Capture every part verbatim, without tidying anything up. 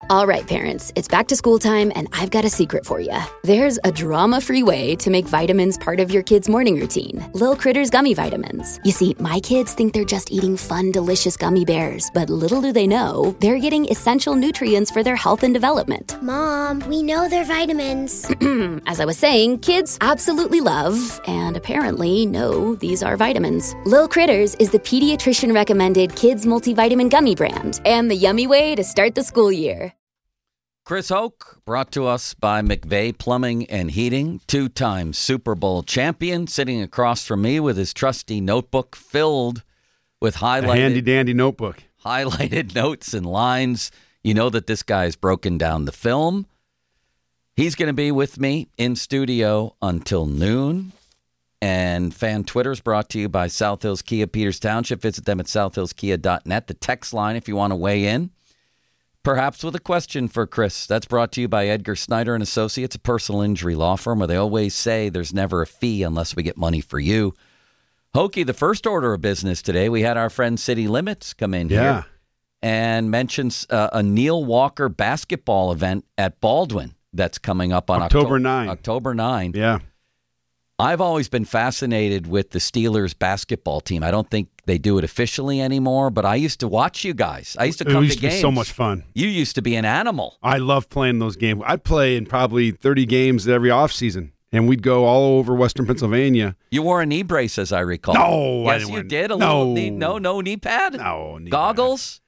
All right, parents, it's back to school time, and I've got a secret for you. There's a drama-free way to make vitamins part of your kid's morning routine. Lil Critters Gummy Vitamins. You see, my kids think they're just eating fun, delicious gummy bears, but little do they know, they're getting essential nutrients for their health and development. Mom, we know they're vitamins. As I was saying, kids absolutely love, and apparently know, these are vitamins. Lil Critters is the pediatrician-recommended kids multivitamin gummy brand, and the yummy way to start the school year. Chris Hoke, brought to us by McVeigh Plumbing and Heating, two-time Super Bowl champion, sitting across from me with his trusty notebook filled with highlighted, a handy-dandy notebook. highlighted notes and lines. You know that this guy's broken down the film. He's going to be with me in studio until noon. And Fan Twitter is brought to you by South Hills Kia, Peters Township. Visit them at south hills kia dot net. The text line if you want to weigh in. Perhaps with a question for Chris. That's brought to you by Edgar Snyder and Associates, a personal injury law firm where they always say there's never a fee unless we get money for you. Hokie, the first order of business today, we had our friend City Limits come in yeah. here and mentions uh, a Neil Walker basketball event at Baldwin that's coming up on October ninth. October ninth. Yeah. I've always been fascinated with the Steelers basketball team. I don't think they do it officially anymore, but I used to watch you guys. I used to come it used to to games. Be so much fun. You used to be an animal. I love playing those games. I'd play in probably thirty games every offseason, and we'd go all over Western Pennsylvania. You wore a knee brace, as I recall. No, yes, I didn't you wear, did. A no. little knee, no, no knee pad. No, knee goggles.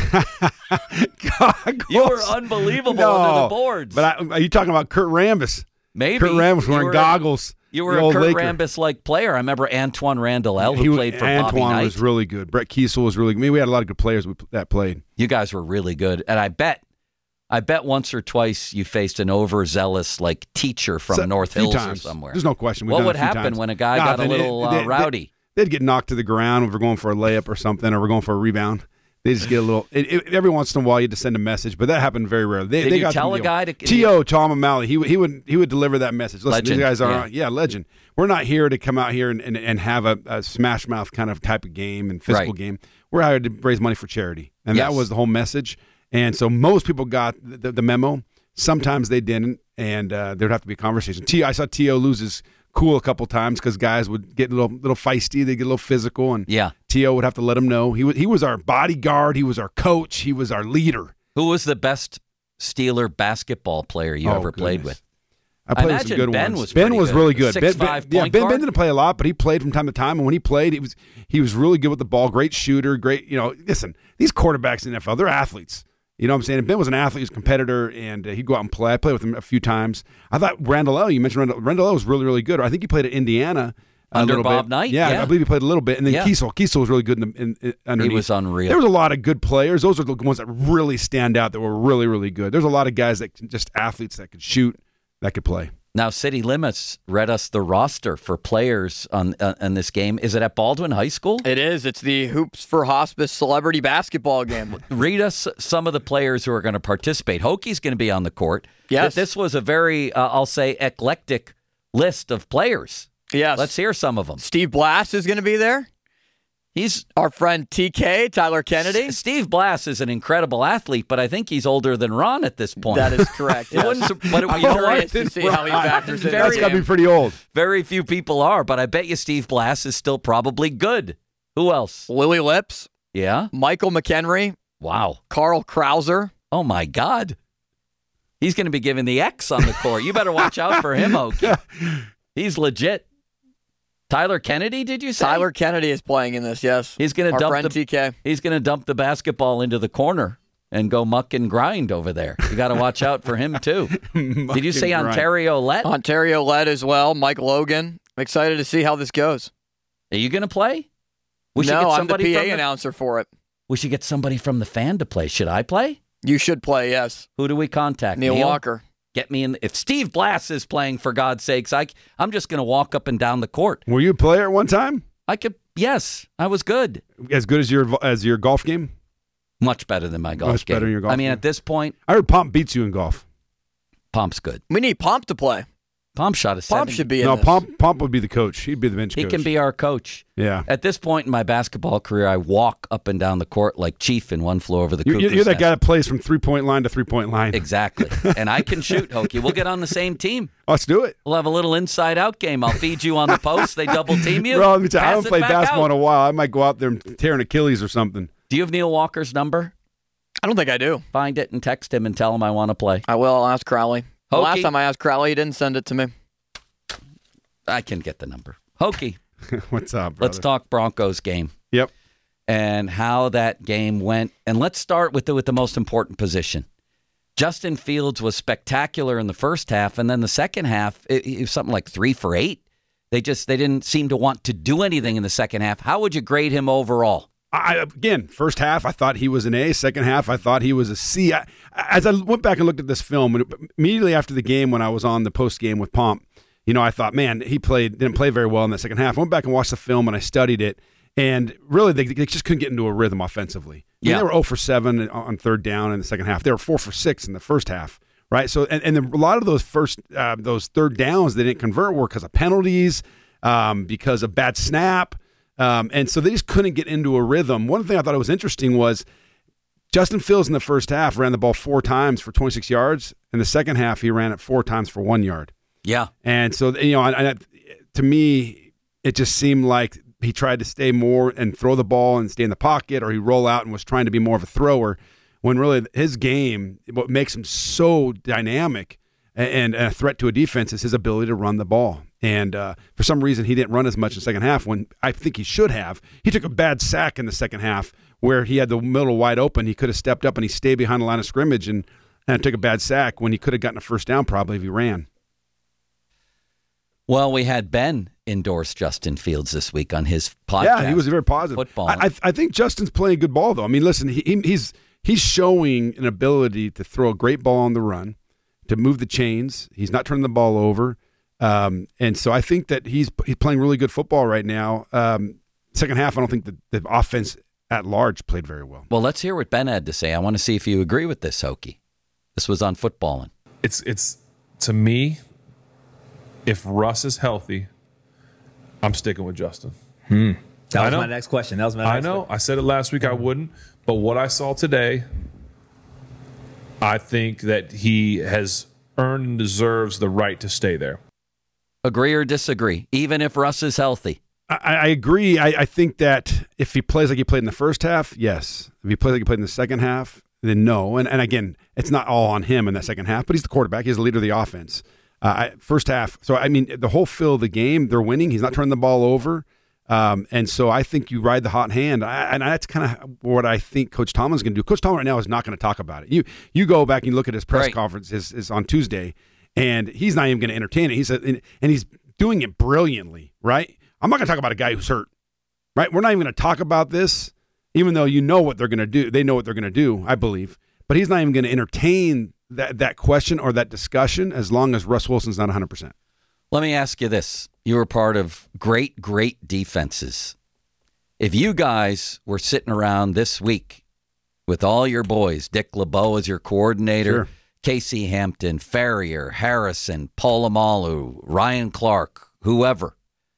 Goggles. You were unbelievable no, under the boards. But I, are you talking about Kurt Rambis? Maybe Kurt Rambis wearing were, goggles. You were a Kurt Laker. Rambis-like player. I remember Antoine Randall L, who he, played for Antoine Bobby Knight. was really good. Brett Kiesel was really good. I mean, we had a lot of good players that played. You guys were really good. And I bet I bet once or twice you faced an overzealous like teacher from so, North Hills times. or somewhere. There's no question. We've what done would it a few happen times. when a guy Nah, got a little it, uh, they, rowdy? They, they'd get knocked to the ground if we're going for a layup or something, or we're going for a rebound. They just get a little. It, it, every once in a while, you had to send a message, but that happened very rarely. They, Did they you got tell a guy to T O Tom O'Malley? He he would he would deliver that message. Listen, legend, these guys are yeah. yeah legend. We're not here to come out here and, and, and have a, a smash mouth kind of type of game and physical right. game. We're hired to raise money for charity, and yes. that was the whole message. And so most people got the, the memo. Sometimes they didn't, and uh, there'd have to be a conversation. T I saw T O lose his cool a couple times because guys would get a little little feisty, they get a little physical, and yeah. T O would have to let him know. He was he was our bodyguard, he was our coach, he was our leader. Who was the best Steeler basketball player you oh, ever goodness. played with? I played I with some good Ben ones. Was Ben was good. really good. Six, Ben, five, ben, yeah, point Ben, guard? Ben didn't play a lot, but he played from time to time. And when he played, he was he was really good with the ball. Great shooter. Great, you know. Listen, these quarterbacks in the N F L, they're athletes. You know what I'm saying? And Ben was an athlete, he was a competitor, and uh, he'd go out and play. I played with him a few times. I thought Randall L, you mentioned Randall, Randall L was really, really good. I think he played at Indiana. A Under little Bob bit. Knight? Yeah, Yeah. I believe he played a little bit. And then Yeah. Kiesel. Kiesel was really good in, the, in, in underneath. He was unreal. There was a lot of good players. Those are the ones that really stand out that were really, really good. There's a lot of guys that just athletes that could shoot, that could play. Now, City Limits read us the roster for players on uh, on this game. Is it at Baldwin High School? It is. It's the Hoops for Hospice celebrity basketball game. Read us some of the players who are going to participate. Hokie's going to be on the court. Yes. This was a very, uh, I'll say, eclectic list of players. Yes. Let's hear some of them. Steve Blass is going to be there. He's our friend T K, Tyler Kennedy. S- Steve Blass is an incredible athlete, but I think he's older than Ron at this point. That is correct. Yes. It wouldn't, but it, I'm you know curious what? to see how he factors in. That's got to be pretty old. Very few people are, but I bet you Steve Blass is still probably good. Who else? Lily Lips. Yeah. Michael McHenry. Wow. Carl Krauser. Oh, my God. He's going to be giving the X on the court. You better watch out for him, Okie. He's legit. Tyler Kennedy, did you say? Tyler Kennedy is playing in this, yes. He's going to Our dump friend the T K. He's going to dump the basketball into the corner and go muck and grind over there. You got to watch out for him too. Did you say Ontario Lett? Ontario Lett as well. Mike Logan. I'm excited to see how this goes. Are you going to play? We should no, get I'm the somebody P A from the, announcer for it. We should get somebody from the fan to play. Should I play? You should play, yes. Who do we contact? Neil, Neil? Walker. Get me in. If Steve Blass is playing, for God's sakes, I, I'm just going to walk up and down the court. Were you a player at one time? I could. Yes, I was good. As good as your as your golf game? Much better than my golf Much game. better than your golf I mean, game. at this point, I heard Pomp beats you in golf. Pomp's good. We need Pomp to play. Pomp shot a Pomp seventy. should be in No, this. Pomp, Pomp would be the coach. He'd be the bench He coach. can be our coach. Yeah. At this point in my basketball career, I walk up and down the court like Chief in One Flew Over the You're, Cuckoo's you're that Nest. guy that plays from three-point line to three-point line. Exactly. And I can shoot, Hokie. We'll get on the same team. Let's do it. We'll have a little inside-out game. I'll feed you on the post. They double team you. Bro, let me tell you, I pass haven't it played back basketball out. in a while. I might go out there and tear an Achilles or something. Do you have Neil Walker's number? I don't think I do. Find it and text him and tell him I want to play. I will. I'll ask Crowley. The Hokie. last time I asked Crowley, he didn't send it to me. I can get the number. Hokie, What's up, brother? let's talk Broncos game Yep. and how that game went. And let's start with the, with the most important position. Justin Fields was spectacular in the first half, and then the second half, it, it was something like three for eight. They just they didn't seem to want to do anything in the second half. How would you grade him overall? I, again, first half, I thought he was an A. Second half, I thought he was a C. I, as I went back and looked at this film, immediately after the game when I was on the post game with Pomp, you know, I thought, man, he played didn't play very well in the second half. I went back and watched the film and I studied it, and really they, they just couldn't get into a rhythm offensively. I mean, Yeah. they were zero for seven on third down in the second half. They were four for six in the first half, right? So, and, and a lot of those first, uh, those third downs they didn't convert were because of penalties, um, because of bad snap. Um, and so they just couldn't get into a rhythm. One thing I thought was interesting was Justin Fields in the first half ran the ball four times for twenty-six yards. In the second half, he ran it four times for one yard. Yeah. And so, you know, I, I, to me, it just seemed like he tried to stay more and throw the ball and stay in the pocket, or he roll out and was trying to be more of a thrower, when really his game, what makes him so dynamic and, and a threat to a defense is his ability to run the ball. And uh, for some reason, he didn't run as much in the second half when I think he should have. He took a bad sack in the second half where he had the middle wide open. He could have stepped up and he stayed behind the line of scrimmage and, and took a bad sack when he could have gotten a first down probably if he ran. Well, we had Ben endorse Justin Fields this week on his podcast. Yeah, he was very positive. Football. I, I, I think Justin's playing good ball, though. I mean, listen, he, he's he's showing an ability to throw a great ball on the run, to move the chains. He's not turning the ball over. Um, and so I think that he's he's playing really good football right now. Um, second half, I don't think the, the offense at large played very well. Well, let's hear what Ben had to say. I want to see if you agree with this, Hokie. This was on Footballin'. It's it's to me, if Russ is healthy, I'm sticking with Justin. That I was know. my next question. That was my next I know. question. I said it last week. I wouldn't, but what I saw today, I think that he has earned and deserves the right to stay there. Agree or disagree, even if Russ is healthy? I, I agree. I, I think that if he plays like he played in the first half, yes. If he plays like he played in the second half, then no. And and again, it's not all on him in that second half, but he's the quarterback. He's the leader of the offense. Uh, I, first half. So, I mean, the whole feel of the game, they're winning. He's not turning the ball over. Um, and so I think you ride the hot hand. I, and that's kind of what I think Coach Tomlin's going to do. Coach Tomlin right now is not going to talk about it. You you go back and you look at his press Right. conference is, is on Tuesday, and he's not even going to entertain it. He said, and, and he's doing it brilliantly, right? I'm not going to talk about a guy who's hurt, right? We're not even going to talk about this, even though you know what they're going to do. They know what they're going to do, I believe. But he's not even going to entertain that, that question or that discussion as long as Russ Wilson's not one hundred percent. Let me ask you this. You were part of great, great defenses. If you guys were sitting around this week with all your boys, Dick LeBeau as your coordinator, Sure. Casey Hampton, Farrier, Harrison, Polamalu, Ryan Clark, whoever,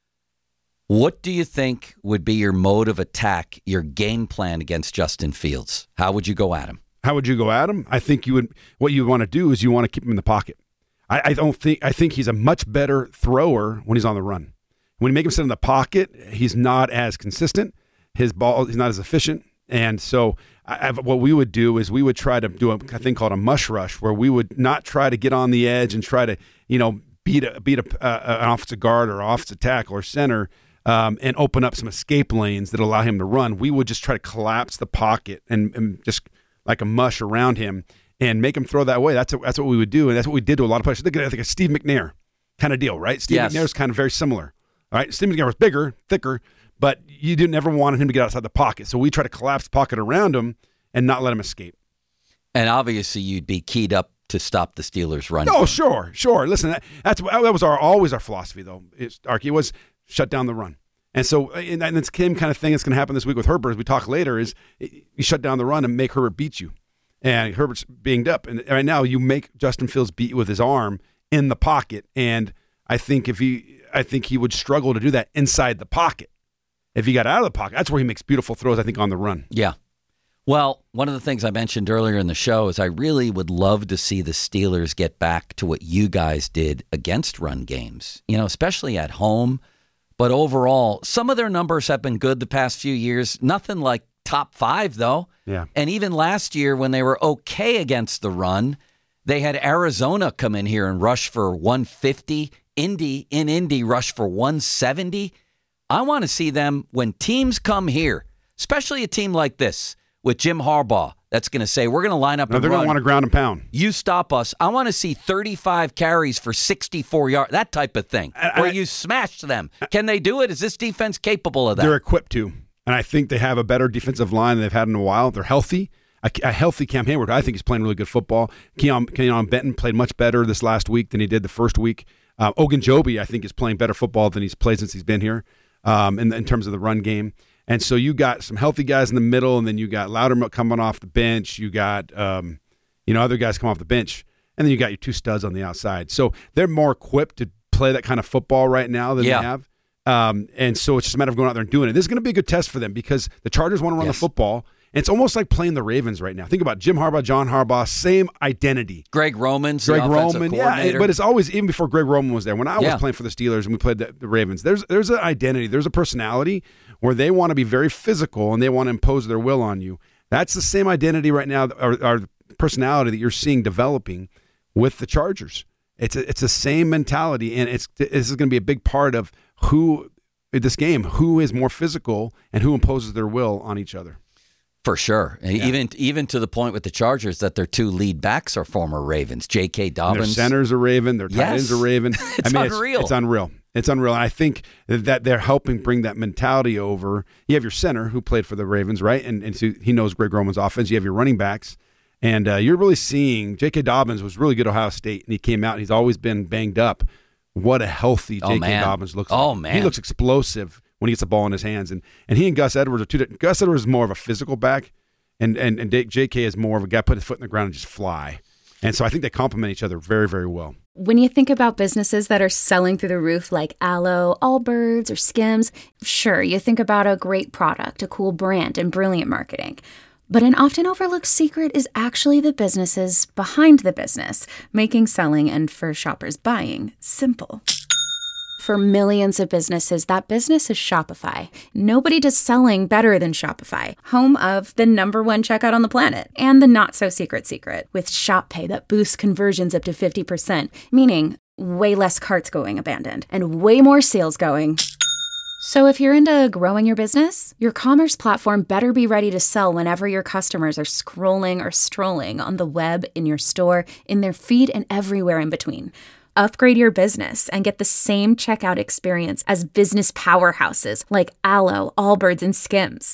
what do you think would be your mode of attack, your game plan against Justin Fields? How would you go at him? How would you go at him? I think you would. What you want to do is you want to keep him in the pocket. I, I don't think. I think he's a much better thrower when he's on the run. When you make him sit in the pocket, he's not as consistent. His ball, he's not as efficient. And so, I, I, what we would do is we would try to do a, a thing called a mush rush, where we would not try to get on the edge and try to, you know, beat a, beat a, uh, an offensive guard or offensive tackle or center. Um, and open up some escape lanes that allow him to run. We would just try to collapse the pocket and, and just like a mush around him and make him throw that way. That's a, that's what we would do, and that's what we did to a lot of players. Think of like a Steve McNair kind of deal, right? Steve Yes. McNair's kind of very similar. All right, Steve McNair was bigger, thicker, but you didn't ever want him to get outside the pocket. So we try to collapse the pocket around him and not let him escape. And obviously, you'd be keyed up to stop the Steelers' run. Oh, sure, sure. Listen, that, that's that was our always our philosophy, though. It's, Arky, was shut down the run. And so, and that's the same kind of thing that's going to happen this week with Herbert, as we talk later, is you shut down the run and make Herbert beat you. And Herbert's banged up. And right now, you make Justin Fields beat you with his arm in the pocket. And I think if he, I think he would struggle to do that inside the pocket. If he got out of the pocket, that's where he makes beautiful throws, I think, on the run. Yeah. Well, one of the things I mentioned earlier in the show is I really would love to see the Steelers get back to what you guys did against run games, you know, especially at home. But overall, some of their numbers have been good the past few years. Nothing like top five, though. Yeah. And even last year when they were okay against the run, they had Arizona come in here and rush for one fifty. Indy in Indy rush for one seventy. I want to see them when teams come here, especially a team like this with Jim Harbaugh that's going to say, we're going to line up No, and they're run. going to want to ground and pound. You stop us. I want to see thirty-five carries for sixty-four yards, that type of thing, I, where I, you smash them. Can they do it? Is this defense capable of that? They're equipped to. And I think they have a better defensive line than they've had in a while. They're healthy. A, a healthy Cam Hayward, I think, is playing really good football. Keon, Keon Benton played much better this last week than he did the first week. Uh, Ogunjobi, I think, is playing better football than he's played since he's been here um, in, in terms of the run game. And so you got some healthy guys in the middle, and then you got Loudermilk coming off the bench. You got um, you know other guys come off the bench, and then you got your two studs on the outside. So they're more equipped to play that kind of football right now than Yeah. they have. Um, and so it's just a matter of going out there and doing it. This is going to be a good test for them because the Chargers want to run Yes. the football. And it's almost like playing the Ravens right now. Think about Jim Harbaugh, John Harbaugh, same identity. Greg Roman's Greg the offensive Roman, yeah, coordinator. but it's always, even before Greg Roman was there, when I Yeah. was playing for the Steelers and we played the, the Ravens, there's there's an identity, there's a personality where they want to be very physical and they want to impose their will on you. That's the same identity right now, or, or personality that you're seeing developing with the Chargers. It's a, it's the same mentality, and it's this is going to be a big part of who this game, who is more physical and who imposes their will on each other. For sure. And Yeah. Even even to the point with the Chargers that their two lead backs are former Ravens. J K. And their Dobbins. centers are Raven, their tight Yes. ends are Raven. It's I mean, unreal. It's, it's unreal. It's unreal. And I think that they're helping bring that mentality over. You have your center who played for the Ravens, right? And, and so he knows Greg Roman's offense. You have your running backs. And uh, you're really seeing J K. Dobbins was really good at Ohio State, and he came out. And he's always been banged up. What a healthy Oh, J K. man. Dobbins looks Oh, like. man. He looks explosive when he gets the ball in his hands. And and he and Gus Edwards are two different. Gus Edwards is more of a physical back, and, and, and J K is more of a guy put his foot in the ground and just fly. And so I think they complement each other very, very well. When you think about businesses that are selling through the roof like Aloe, Allbirds, or Skims, sure, you think about a great product, a cool brand, and brilliant marketing. But an often overlooked secret is actually the businesses behind the business, making selling and, for shoppers, buying simple. For millions of businesses, that business is Shopify. Nobody does selling better than Shopify, home of the number one checkout on the planet and the not-so-secret secret with Shop Pay that boosts conversions up to fifty percent, meaning way less carts going abandoned and way more sales going. So if you're into growing your business, your commerce platform better be ready to sell whenever your customers are scrolling or strolling on the web, in your store, in their feed, and everywhere in between. Upgrade your business and get the same checkout experience as business powerhouses like Aloe, Allbirds, and Skims.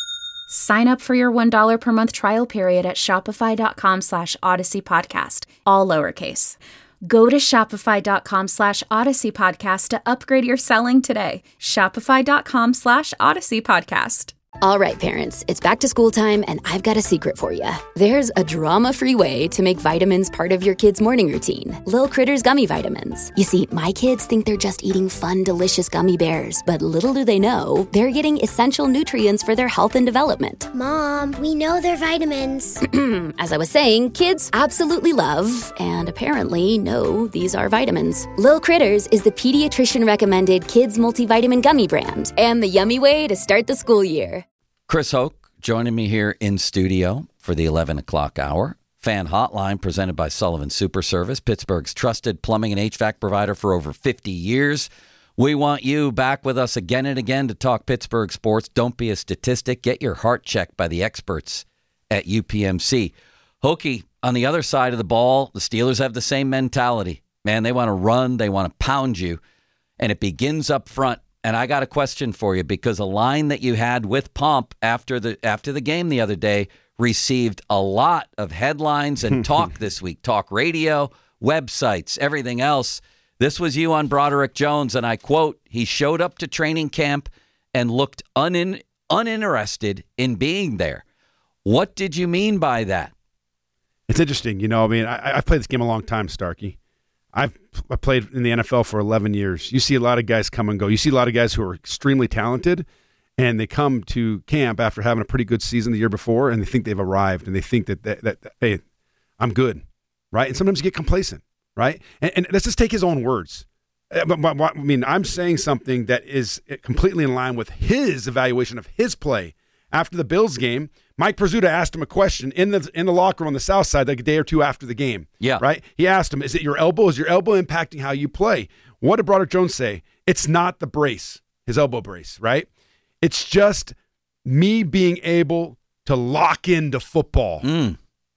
Sign up for your one dollar per month trial period at shopify.com slash Odyssey Podcast, all lowercase. Go to shopify.com slash Odyssey Podcast to upgrade your selling today. Shopify.com slash Odyssey Podcast. All right, parents, it's back to school time, and I've got a secret for you. There's a drama-free way to make vitamins part of your kids' morning routine. Lil Critters Gummy Vitamins. You see, my kids think they're just eating fun, delicious gummy bears, but little do they know, they're getting essential nutrients for their health and development. Mom, we know they're vitamins. As I was saying, kids absolutely love, and apparently know, these are vitamins. Lil Critters is the pediatrician-recommended kids multivitamin gummy brand, and the yummy way to start the school year. Chris Hoke joining me here in studio for the eleven o'clock hour. Fan Hotline presented by Sullivan Super Service, Pittsburgh's trusted plumbing and H V A C provider for over fifty years. We want you back with us again and again to talk Pittsburgh sports. Don't be a statistic. Get your heart checked by the experts at U P M C. Hokie, on the other side of the ball, the Steelers have the same mentality. Man, they want to run. They want to pound you. And it begins up front. And I got a question for you, because a line that you had with Pomp after the after the game the other day received a lot of headlines and talk this week. Talk radio, websites, everything else. This was you on Broderick Jones, and I quote, he showed up to training camp and looked unin, uninterested in being there. What did you mean by that? It's interesting. You know, I mean, I, I've played this game a long time, Starkey. I've I played in the N F L for eleven years. You see a lot of guys come and go. You see a lot of guys who are extremely talented, and they come to camp after having a pretty good season the year before, and they think they've arrived, and they think that, that, that, that hey, I'm good, right? And sometimes you get complacent, right? And, and let's just take his own words. But, but, I mean, I'm saying something that is completely in line with his evaluation of his play. After the Bills game, Mike Pizzuta asked him a question in the in the locker room on the south side like a day or two after the game. Yeah. Right? He asked him, is it your elbow? Is your elbow impacting how you play? What did Broderick Jones say? It's not the brace, his elbow brace, right? It's just me being able to lock into football. Mm.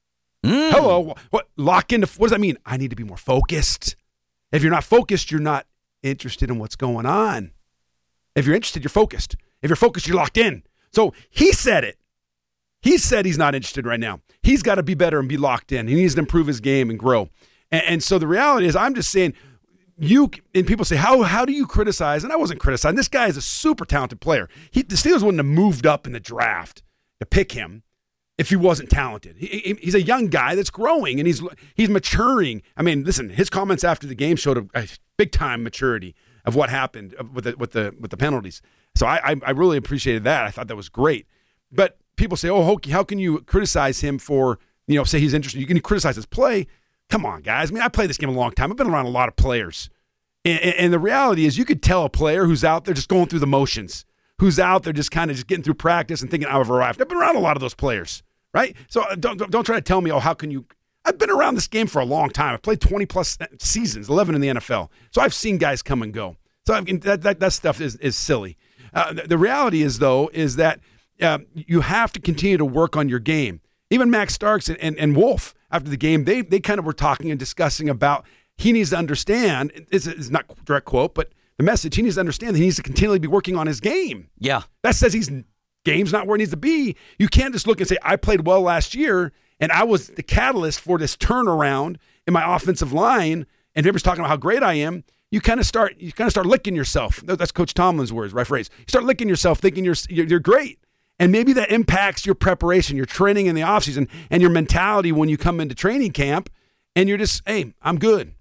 Mm. Hello. What lock into what does that mean? I need to be more focused. If you're not focused, you're not interested in what's going on. If you're interested, you're focused. If you're focused, you're locked in. So he said it. He said he's not interested right now. He's got to be better and be locked in. He needs to improve his game and grow. And, and so the reality is, I'm just saying, you and people say, how how do you criticize? And I wasn't criticizing. This guy is a super talented player. He, the Steelers wouldn't have moved up in the draft to pick him if he wasn't talented. He, he's a young guy that's growing, and he's he's maturing. I mean, listen, his comments after the game showed a, a big-time maturity of what happened with the, with the with the penalties. So I, I I really appreciated that. I thought that was great. But people say, oh, Hokie, how can you criticize him for, you know, say he's interested? You can criticize his play. Come on, guys. I mean, I played this game a long time. I've been around a lot of players. And, and the reality is you could tell a player who's out there just going through the motions, who's out there just kind of just getting through practice and thinking, I've arrived. I've been around a lot of those players, right? So don't, don't, don't try to tell me, oh, how can you – I've been around this game for a long time. I've played twenty-plus seasons, eleven in the N F L. So I've seen guys come and go. So I mean, that, that, that stuff is, is silly. Uh, the, the reality is, though, is that uh, you have to continue to work on your game. Even Max Starks and, and, and Wolf, after the game, they they kind of were talking and discussing about he needs to understand, it's, it's not a direct quote, but the message, he needs to understand that he needs to continually be working on his game. Yeah. That says he's game's not where it needs to be. You can't just look and say, I played well last year, and I was the catalyst for this turnaround in my offensive line, and everybody's talking about how great I am. You kind of start you kind of start licking yourself. That's Coach Tomlin's words, right phrase. You start licking yourself thinking you're you're, you're great. And maybe that impacts your preparation, your training in the offseason, and your mentality when you come into training camp, and you're just, hey, I'm good.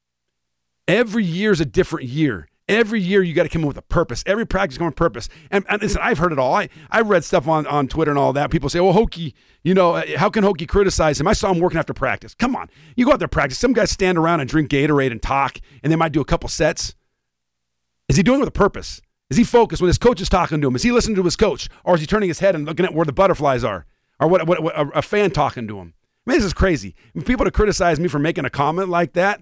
Every year is a different year. Every year you got to come in with a purpose. Every practice comes with purpose. And, and listen, I've heard it all. I I read stuff on, on Twitter and all that. People say, well, Hokie, you know, how can Hokie criticize him? I saw him working after practice. Come on. You go out there practice. Some guys stand around and drink Gatorade and talk, and they might do a couple sets. Is he doing it with a purpose? Is he focused when his coach is talking to him? Is he listening to his coach? Or is he turning his head and looking at where the butterflies are? Or what, what, what a, a fan talking to him? I mean, this is crazy. For people to criticize me for making a comment like that,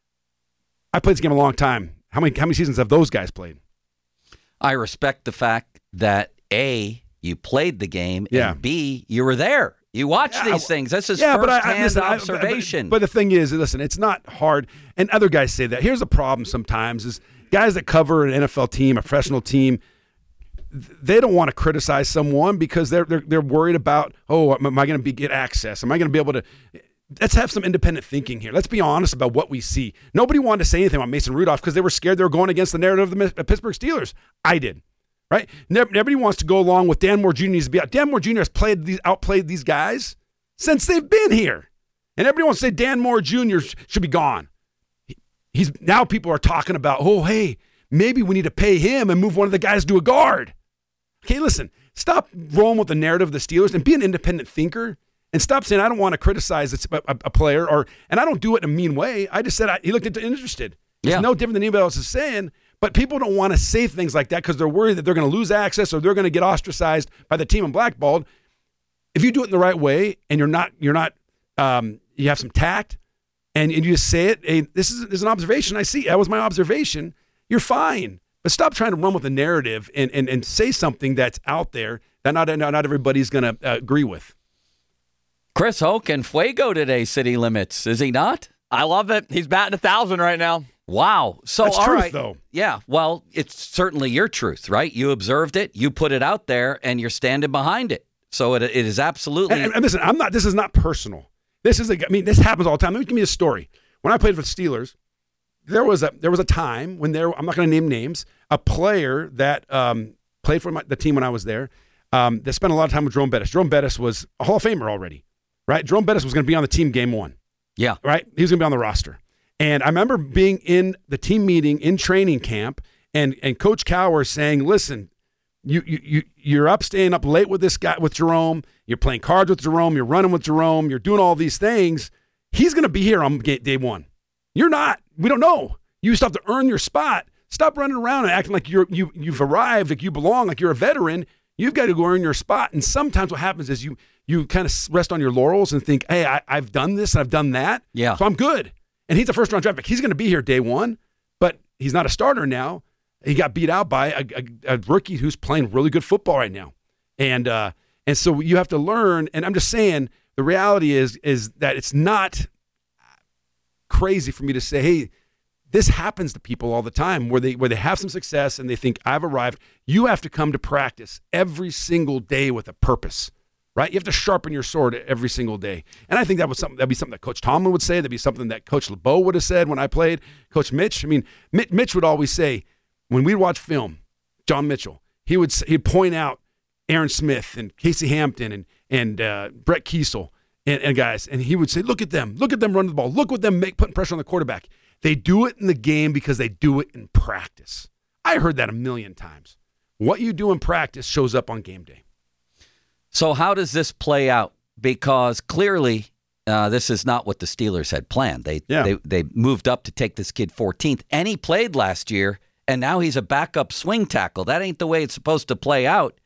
I played this game a long time. How many how many seasons have those guys played? I respect the fact that, A, you played the game, yeah. and B, you were there. You watch yeah, these things. That's his yeah, first-hand I, I, listen, observation. I, but, but the thing is, listen, it's not hard. And other guys say that. Here's the problem sometimes is guys that cover an N F L team, a professional team, they don't want to criticize someone because they're they're, they're worried about, oh, am I going to be get access? Am I going to be able to – let's have some independent thinking here. Let's be honest about what we see. Nobody wanted to say anything about Mason Rudolph because they were scared they were going against the narrative of the Pittsburgh Steelers. I did, right? Nobody wants to go along with Dan Moore Junior needs to be out. Dan Moore Junior has played these, outplayed these guys since they've been here. And everybody wants to say Dan Moore Junior should be gone. He's now people are talking about, oh, hey, maybe we need to pay him and move one of the guys to a guard. Okay, listen, stop rolling with the narrative of the Steelers and be an independent thinker. And stop saying, I don't want to criticize a, a, a player, or and I don't do it in a mean way. I just said I, he looked interested. It's yeah. no different than anybody else is saying, but people don't want to say things like that because they're worried that they're going to lose access or they're going to get ostracized by the team and blackballed. If you do it in the right way and you're not, you're not, um, you have some tact and, and you just say it, hey, this is, this is an observation I see. That was my observation. You're fine. But stop trying to run with a narrative and, and, and say something that's out there that not, not, not everybody's going to uh, agree with. Chris Hoke and Fuego today, City Limits, is he not? I love it. He's batting a thousand right now. Wow. So, That's all truth, right. though. Yeah. Well, it's certainly your truth, right? You observed it, you put it out there, and you're standing behind it. So it it is absolutely. And, and listen, I'm not. This is not personal. This is. A, I mean, this happens all the time. Let me give you a story. When I played for the Steelers, there was a there was a time when there. I'm not going to name names. A player that um, played for my, the team when I was there. Um, that spent a lot of time with Jerome Bettis. Jerome Bettis was a Hall of Famer already. Right, Jerome Bettis was going to be on the team game one. Yeah. Right, he was going to be on the roster. And I remember being in the team meeting in training camp and, and Coach Cowher saying, listen, you, you, you, you're up staying up late with this guy, with Jerome. You're playing cards with Jerome. You're running with Jerome. You're doing all these things. He's going to be here on day one. You're not. We don't know. You still have to earn your spot. Stop running around and acting like you're, you, you've arrived, like you belong, like you're a veteran. You've got to go earn your spot. And sometimes what happens is you you kind of rest on your laurels and think, hey, I, I've done this and I've done that. Yeah. So I'm good. And he's a first-round draft pick. He's going to be here day one, but he's not a starter now. He got beat out by a, a, a rookie who's playing really good football right now. And uh, and so you have to learn. And I'm just saying, the reality is is that it's not crazy for me to say, hey, this happens to people all the time where they where they have some success and they think, I've arrived. You have to come to practice every single day with a purpose, right? You have to sharpen your sword every single day. And I think that was something that'd be something that Coach Tomlin would say. That'd be something that Coach LeBeau would have said when I played. Coach Mitch, I mean, Mitch would always say, when we'd watch film, John Mitchell, he would he'd point out Aaron Smith and Casey Hampton and and uh, Brett Kiesel and, and guys, and he would say, look at them, look at them running the ball, look what them make putting pressure on the quarterback. They do it in the game because they do it in practice. I heard that a million times. What you do in practice shows up on game day. So how does this play out? Because clearly uh, this is not what the Steelers had planned. They, yeah. they they moved up to take this kid fourteenth, and he played last year, and now he's a backup swing tackle. That ain't the way it's supposed to play out.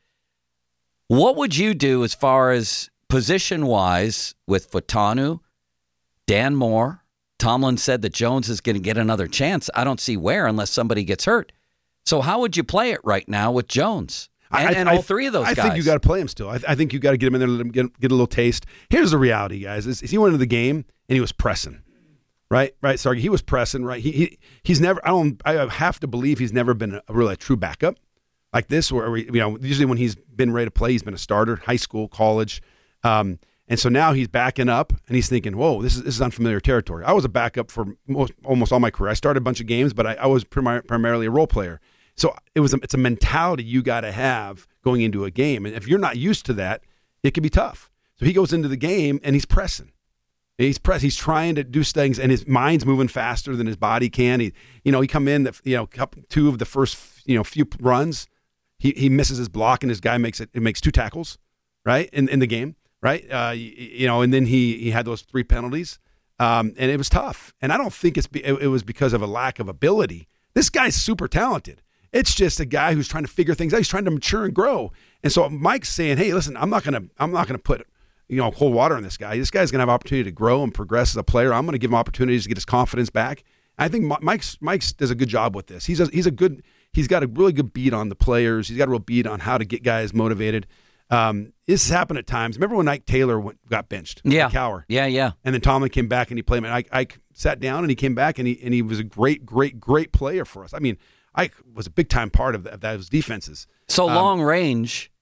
What would you do as far as position-wise with Fautanu, Dan Moore? Tomlin said that Jones is going to get another chance. I don't see where unless somebody gets hurt. So how would you play it right now with Jones and, I, and I, all three of those I guys? I think you got to play him still. I, I think you got to get him in there, let him get, get a little taste. Here's the reality, guys: is, is he went into the game and he was pressing, right? Right, Sorry, he was pressing, right? He, he he's never. I don't. I have to believe he's never been a, a really a true backup like this. Where we, you know, usually when he's been ready to play, he's been a starter, high school, college. Um, And so now he's backing up, and he's thinking, whoa, this is this is unfamiliar territory. I was a backup for most, almost all my career. I started a bunch of games, but I, I was primar- primarily a role player. So it was a, it's a mentality you got to have going into a game. And if you're not used to that, it can be tough. So he goes into the game, and he's pressing. He's press. He's trying to do things, and his mind's moving faster than his body can. He, you know, he come in, the, you know, couple, two of the first, you know, few runs, he he misses his block, and his guy makes it. It makes two tackles, right, in in the game. Right, uh, you, you know, and then he he had those three penalties, um, and it was tough. And I don't think it's be, it, it was because of a lack of ability. This guy's super talented. It's just a guy who's trying to figure things out. He's trying to mature and grow. And so Mike's saying, "Hey, listen, I'm not gonna I'm not gonna put you know cold water on this guy. This guy's gonna have opportunity to grow and progress as a player. I'm gonna give him opportunities to get his confidence back." I think Mike's Mike's does a good job with this. He's a, he's a good he's got a really good beat on the players. He's got a real beat on how to get guys motivated. Um, this has happened at times. Remember when Ike Taylor went, got benched? Yeah. Cowher. Yeah, yeah. And then Tomlin came back and he played him. And Ike, Ike sat down and he came back and he and he was a great, great, great player for us. I mean, Ike was a big time part of, the, of those defenses. So um, long range,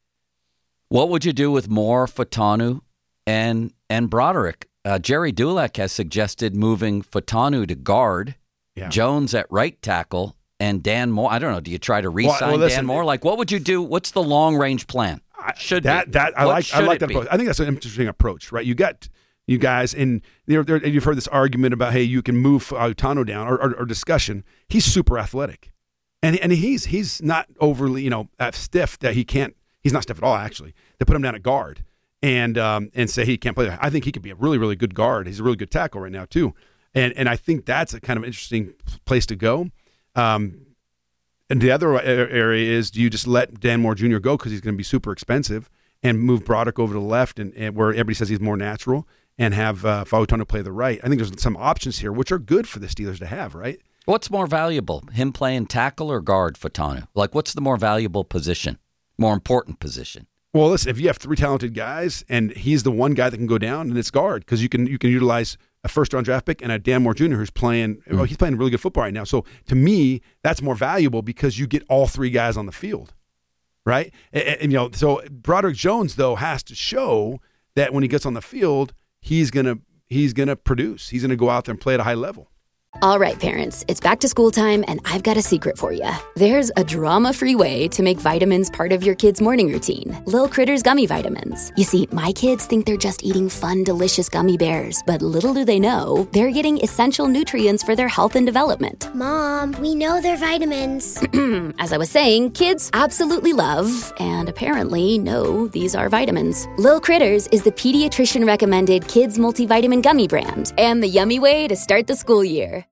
what would you do with Moore, Fautanu, and and Broderick? Uh, Jerry Dulac has suggested moving Fautanu to guard, yeah. Jones at right tackle, and Dan Moore. I don't know. Do you try to re-sign well, well, listen, Dan Moore? Like, what would you do? What's the long range plan? Should that be. that I what like I like that be? approach. I think that's an interesting approach, right? You got you guys, and they're, they're, you've heard this argument about hey, you can move Fautanu down or, or, or discussion. He's super athletic, and and he's he's not overly you know stiff that he can't. He's not stiff at all. Actually, they put him down at guard and um, and say he can't play. I think he could be a really really good guard. He's a really good tackle right now too, and and I think that's a kind of interesting place to go. Um, And the other area is, do you just let Dan Moore Junior go because he's going to be super expensive and move Broderick over to the left and, and where everybody says he's more natural and have uh, Fautanu play the right? I think there's some options here which are good for the Steelers to have, right? What's more valuable, him playing tackle or guard, Fautanu? Like, what's the more valuable position, more important position? Well, listen, if you have three talented guys and he's the one guy that can go down, then it's guard because you can you can utilize a first-round draft pick and a Dan Moore Junior who's playing mm-hmm. well, he's playing really good football right now. So to me, that's more valuable because you get all three guys on the field, right? And, and you know, so Broderick Jones though has to show that when he gets on the field, he's gonna he's gonna produce. He's gonna go out there and play at a high level. All right, parents, it's back to school time, and I've got a secret for you. There's a drama-free way to make vitamins part of your kid's morning routine. Lil Critters Gummy Vitamins. You see, my kids think they're just eating fun, delicious gummy bears, but little do they know, they're getting essential nutrients for their health and development. Mom, we know they're vitamins. As I was saying, kids absolutely love, and apparently know, these are vitamins. Lil Critters is the pediatrician-recommended kids multivitamin gummy brand, and the yummy way to start the school year.